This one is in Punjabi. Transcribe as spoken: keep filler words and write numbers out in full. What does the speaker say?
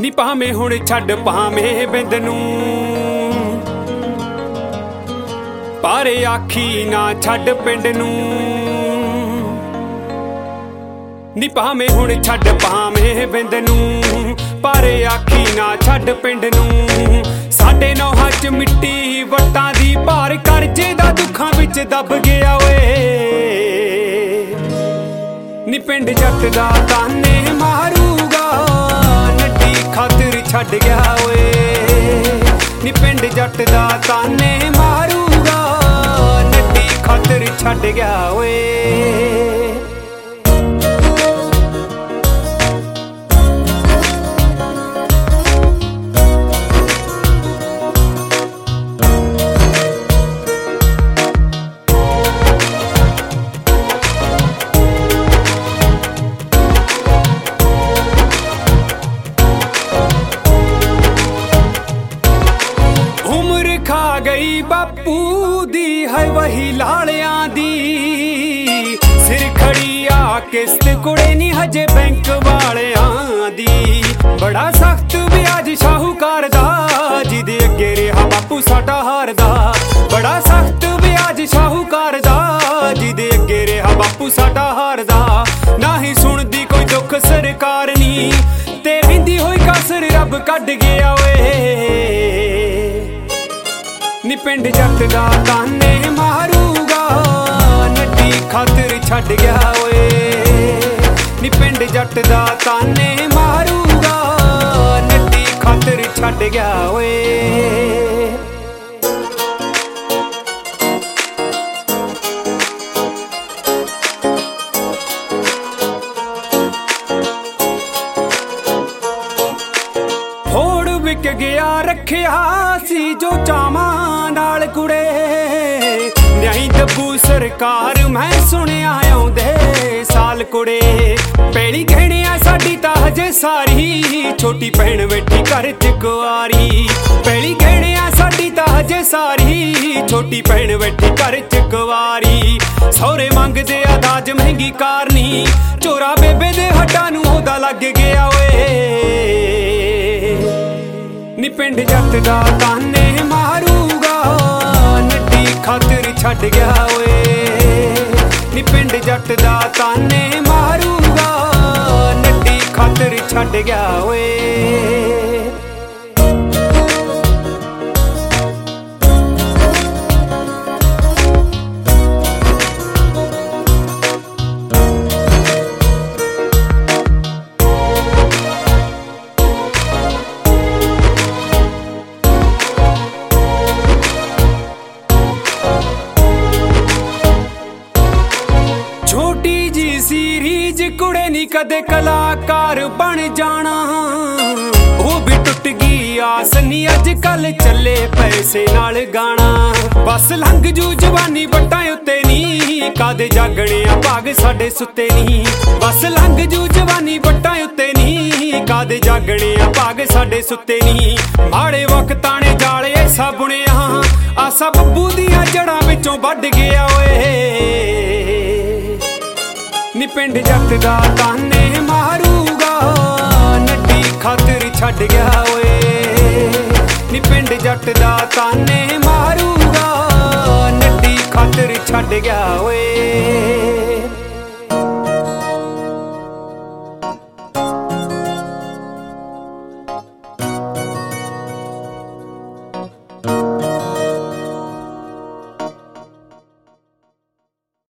ਨੀ ਭਾਵੇਂ ਹੁਣ ਛੱਡ ਭਾਵੇਂ ਬਿੰਦ ਨੂੰ, ਪਰ ਆਖੀ ਨਾ ਛੱਡ ਪਿੰਡ ਨੂੰ। ਨੀ ਭਾਵੇਂ ਹੁਣ ਛੱਡ ਭਾਵੇਂ ਬਿੰਦ ਨੂੰ, ਪਰ ਆਖੀ ਨਾ ਛੱਡ ਪਿੰਡ ਨੂੰ। ਸਾਡੇ ਨੌਹਾਂ ਚ ਮਿੱਟੀ ਵੱਟਾਂ ਦੀ ਭਾਰ ਕਰਜ਼ੇ ਦਾ ਦੁੱਖਾਂ ਵਿੱਚ ਦੱਬ ਗਿਆ ਓਏ। ਨੀ ਪਿੰਡ ਜੱਟ ਦਾ ਤਾਨੇ ਮਾਰੂਗਾ, ਨੱਡੀ ਖਾਤਰ ਛੱਡ ਗਿਆ ਓਏ। ਨੀ ਪਿੰਡ ਜੱਟ ਦਾ ਤਾਨੇ ਮਾਰੂਗਾ, ਨੱਡੀ ਖਾਤਰ ਛੱਡ ਗਿਆ ਓਏ। ਖਾ ਗਈ ਬਾਪੂ ਦੀ ਹੈ ਵਹੀ ਲਾਲਿਆਂ ਦੀ, ਸਿਰ ਖੜੀ ਆ ਕਿਸ਼ਤ ਕੁੜੇ ਨੀ ਹਜੇ ਬੈਂਕ ਵਾਲਿਆਂ ਦੀ। ਬੜਾ ਸਖਤ ਵਿਆਜ ਸ਼ਾਹੂਕਾਰ ਦਾ, ਜਿਹਦੇ ਅੱਗੇ ਰਿਹਾ ਬਾਪੂ ਸਾਡਾ ਹਾਰਦਾ। ਬੜਾ ਸਖਤ ਵਿਆਜ ਸ਼ਾਹੂਕਾਰ ਦਾ, ਜਿਹਦੇ ਅੱਗੇ ਰਿਹਾ ਬਾਪੂ ਸਾਡਾ ਹਾਰਦਾ। ਨਾ ਹੀ ਸੁਣਦੀ ਕੋਈ ਦੁੱਖ ਸਰਕਾਰ ਨੀ, ਤੇ ਰਹਿੰਦੀ ਹੋਈ ਕਸਰ ਰੱਬ ਕੱਢ ਗਿਆ ਓਏ। ਨੀ ਪਿੰਡ ਜੱਟ ਦਾ ਤਾਨੇ ਮਾਰੂਗਾ, ਨੱਡੀ ਖਾਤਰ ਛੱਡ ਗਿਆ ਓਏ। ਨੀ ਪਿੰਡ ਜੱਟ ਦਾ ਤਾਨੇ ਮਾਰੂਗਾ, ਨੱਡੀ ਖਾਤਰ ਛੱਡ ਗਿਆ ਓਏ। ਹੋੜ ਵਿਕ ਗਿਆ ਰੱਖਿਆ ਸੀ ਜੋ ਚਾਵਾਂ ਨਾਲ ਕੁੜੇ, ਨਹੀਂ ਦੱਬੂ ਸਰਕਾਰ ਮੈਂ ਸੁਣਿਆ ਆਉਂਦੇ ਸਾਲ ਕੁੜੇ। ਪੈਲੀ ਗਹਿਣਿਆ ਸਾਡੀ ਤਾਂ ਹਜੇ ਸਾਰੀ, ਛੋਟੀ ਭੈਣ ਬੈਠੀ ਘਰ ਚ ਕੁਆਰੀ। ਪੈਲੀ ਗਹਿਣਿਆ ਸਾਡੀ ਤਾਂ ਹਜੇ ਸਾਰੀ, ਛੋਟੀ ਭੈਣ ਬੈਠੀ ਘਰ ਚ ਕੁਆਰੀ। ਸਹੁਰੇ ਮੰਗਦੇ ਆ ਦਾਜ ਮਹਿੰਗੀ ਕਾਰਨੀ, ਚੋਰਾ ਬੇਬੇ ਦੇ ਹੱਡਾਂ ਨੂੰ ਉਹਦਾ ਲੱਗ ਗਿਆ ਓਏ। ਨੀ ਪਿੰਡ ਜੱਟ ਦਾ ਤਾਨੇ ਮਾਰੂਗਾ, ਨੱਡੀ ਖਾਤਰ ਛੱਡ ਗਿਆ ਓਏ। ਨੀ ਪਿੰਡ ਜੱਟ ਦਾ ਤਾਨੇ ਮਾਰੂਗਾ, ਨੱਡੀ ਖਾਤਰ ਛੱਡ ਗਿਆ ਓਏ। ਛੋਟੀ ਜੀ ਸੀ ਰੀਝ ਕੁੜੇ ਨੀ ਕਦੇ ਕਲਾਕਾਰ ਬਣ ਜਾਣਾ, ਉਹ ਵੀ ਟੁੱਟ ਗਈ ਆਸ ਨੀ ਅੱਜ ਕੱਲ ਚੱਲੇ ਪੈਸੇ ਨਾਲ ਗਾਣਾ। ਬਸ ਲੰਘ ਜੂ ਜਵਾਨੀ ਵੱਟਾਂ ਉੱਤੇ ਨੀ, ਕਾਦੇ ਜਾਗਣੇ ਆ ਭਾਗ ਸਾਡੇ ਸੁੱਤੇ ਨੀ। ਬਸ ਲੰਘ ਜੂ ਜਵਾਨੀ ਵੱਟਾਂ ਉੱਤੇ ਨੀ, ਕਾਦੇ ਜਾਗਣੇ ਆ ਭਾਗ ਸਾਡੇ ਸੁੱਤੇ ਨੀ। ਮਾੜੇ ਵਕਤਾਂ ਨੇ ਜਾਲੇ ਐਸਾ ਬੁਣਿਆ, ਆਸਾ ਬੱਬੂ ਦੀਆਂ ਜੜਾਂ ਵਿੱਚੋਂ ਵੱਢ ਗਿਆ ਓਏ। ਨੀ ਪਿੰਡ ਜੱਟ ਦਾ ਤਾਨੇ ਮਾਰੂਗਾ, ਨੱਡੀ ਖਾਤਰ ਛੱਡ ਗਿਆ ਓਏ। ਨੀ ਪਿੰਡ ਜੱਟ ਦਾ ਤਾਨੇ ਮਾਰੂਗਾ, ਨੱਡੀ ਖਾਤਰ ਛੱਡ ਗਿਆ ਓਏ।